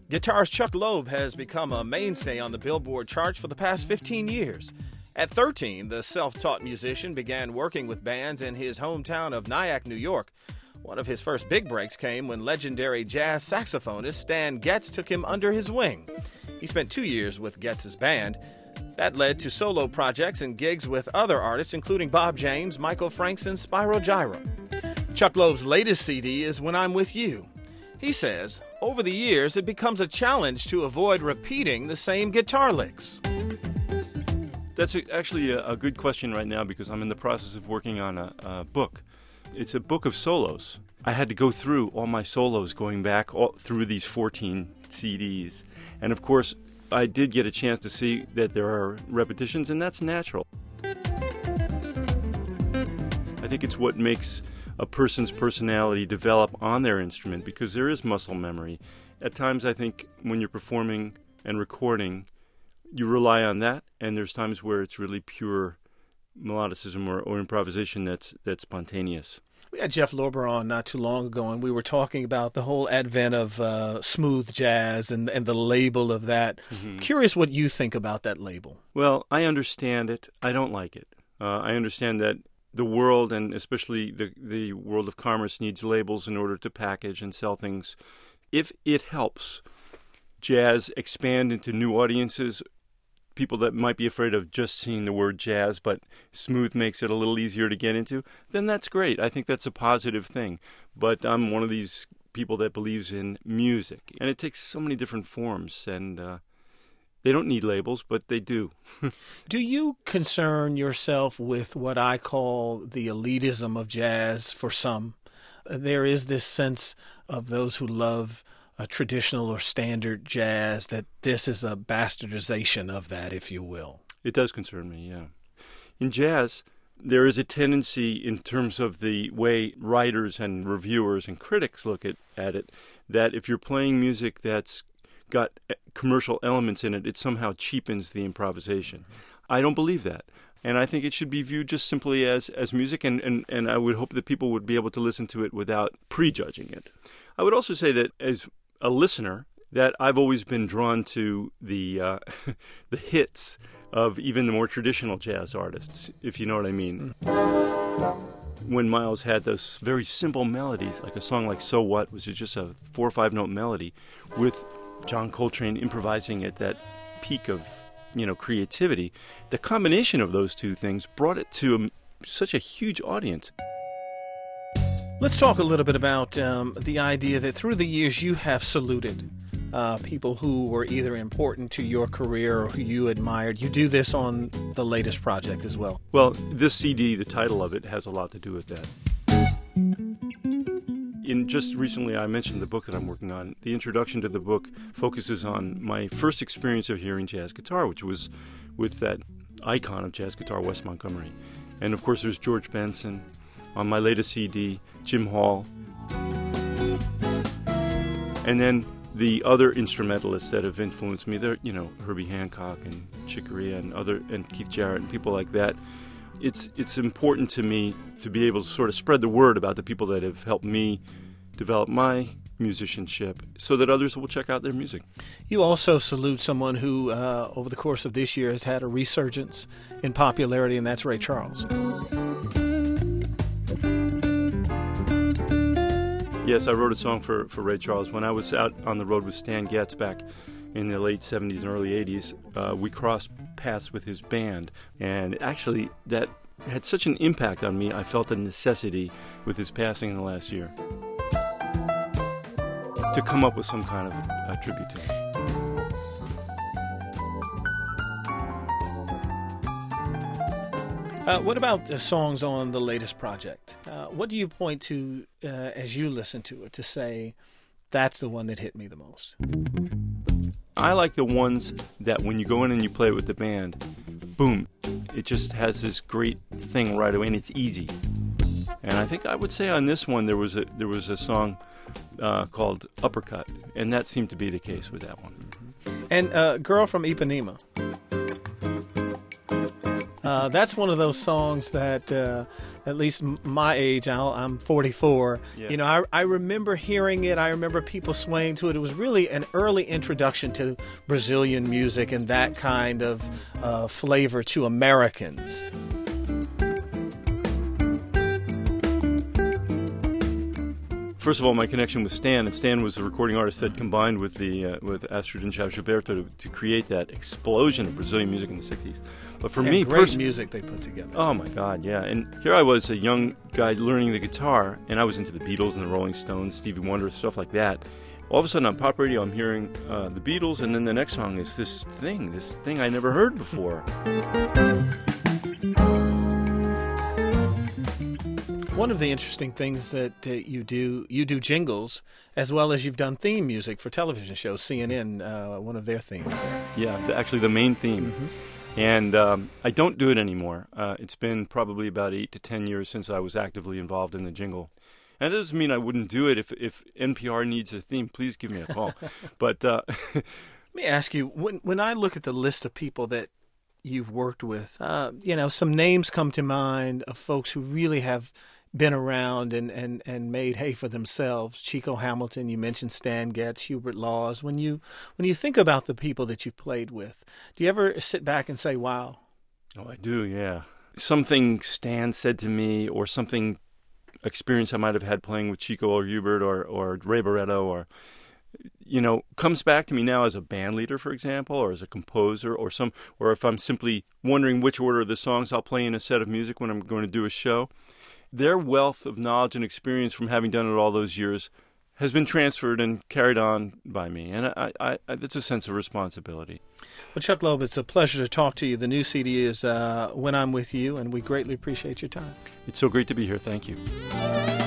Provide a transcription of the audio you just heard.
Guitarist Chuck Loeb has become a mainstay on the Billboard charts for the past 15 years. At 13, the self-taught musician began working with bands in his hometown of Nyack, New York. One of his first big breaks came when legendary jazz saxophonist Stan Getz took him under his wing. He spent 2 years with Getz's band. That led to solo projects and gigs with other artists, including Bob James, Michael Franks, and Spyro Gyra. Chuck Loeb's latest CD is When I'm With You. He says, over the years, it becomes a challenge to avoid repeating the same guitar licks. That's actually a good question right now because I'm in the process of working on a book. It's a book of solos. I had to go through all my solos going back through these 14 CDs. And of course, I did get a chance to see that there are repetitions, and that's natural. I think it's what makes a person's personality develop on their instrument because there is muscle memory. At times, I think when you're performing and recording, you rely on that, and there's times where it's really pure melodicism or improvisation that's spontaneous. We had Jeff Lorber on not too long ago, and we were talking about the whole advent of smooth jazz and the label of that. Mm-hmm. Curious what you think about that label. Well, I understand it. I don't like it. I understand that the world, and especially the world of commerce, needs labels in order to package and sell things. If it helps jazz expand into new audiences, people that might be afraid of just seeing the word jazz, but smooth makes it a little easier to get into, then that's great. I think that's a positive thing. But I'm one of these people that believes in music, and it takes so many different forms, and they don't need labels, but they do. Do you concern yourself with what I call the elitism of jazz for some? There is this sense of those who love traditional or standard jazz that this is a bastardization of that, if you will. It does concern me, yeah. In jazz, there is a tendency in terms of the way writers and reviewers and critics look at it, that if you're playing music that's got commercial elements in it, it somehow cheapens the improvisation. I don't believe that. And I think it should be viewed just simply as music, and I would hope that people would be able to listen to it without prejudging it. I would also say that as a listener, that I've always been drawn to the the hits of even the more traditional jazz artists, if you know what I mean. When Miles had those very simple melodies, like a song like So What, which is just a 4 or 5 note melody, with John Coltrane improvising at that peak of creativity, the combination of those two things brought it to such a huge audience. Let's talk a little bit about the idea that through the years you have saluted people who were either important to your career or who you admired. You do this on the latest project as well. Well, this CD, the title of it, has a lot to do with that. Just recently, I mentioned the book that I'm working on. The introduction to the book focuses on my first experience of hearing jazz guitar, which was with that icon of jazz guitar, Wes Montgomery. And of course, there's George Benson. On my latest CD, Jim Hall. And then the other instrumentalists that have influenced me, they're, Herbie Hancock and Chick Corea and Keith Jarrett and people like that. It's important to me to be able to sort of spread the word about the people that have helped me develop my musicianship so that others will check out their music. You also salute someone who, over the course of this year, has had a resurgence in popularity, and that's Ray Charles. Yes, I wrote a song for Ray Charles. When I was out on the road with Stan Getz back in the late 70s and early 80s, we crossed paths with his band. And actually, that had such an impact on me, I felt a necessity with his passing in the last year to come up with some kind of a tribute to him. What about the songs on the latest project? What do you point to as you listen to it to say, that's the one that hit me the most? I like the ones that when you go in and you play it with the band, boom, it just has this great thing right away, and it's easy. And I think I would say on this one there was a song called Uppercut, and that seemed to be the case with that one. And Girl from Ipanema. That's one of those songs that, at least my age, I'm 44. Yeah. You know, I remember hearing it. I remember people swaying to it. It was really an early introduction to Brazilian music and that kind of flavor to Americans. First of all, my connection with Stan, and Stan was the recording artist that combined with Astrid and João Gilberto to create that explosion of Brazilian music in the 60s. But for me, great music they put together. Oh my God, yeah. And here I was, a young guy learning the guitar, and I was into the Beatles and the Rolling Stones, Stevie Wonder, stuff like that. All of a sudden on pop radio, I'm hearing the Beatles, and then the next song is this thing I never heard before. One of the interesting things that you do jingles, as well as you've done theme music for television shows, CNN, one of their themes. Yeah, actually the main theme. Mm-hmm. And I don't do it anymore. It's been probably about 8 to 10 years since I was actively involved in the jingle. And it doesn't mean I wouldn't do it. If NPR needs a theme, please give me a call. But let me ask you, when I look at the list of people that you've worked with, some names come to mind of folks who really have been around and made hay for themselves. Chico Hamilton, you mentioned Stan Getz, Hubert Laws. When you think about the people that you played with, do you ever sit back and say, wow? Oh, I do, yeah. Something Stan said to me, or something experience I might have had playing with Chico or Hubert or Ray Barretto, or comes back to me now as a band leader, for example, or as a composer, or if I'm simply wondering which order of the songs I'll play in a set of music when I'm going to do a show. Their wealth of knowledge and experience from having done it all those years has been transferred and carried on by me, and it's a sense of responsibility. Well, Chuck Loeb, it's a pleasure to talk to you. The new CD is When I'm With You, and we greatly appreciate your time. It's so great to be here. Thank you.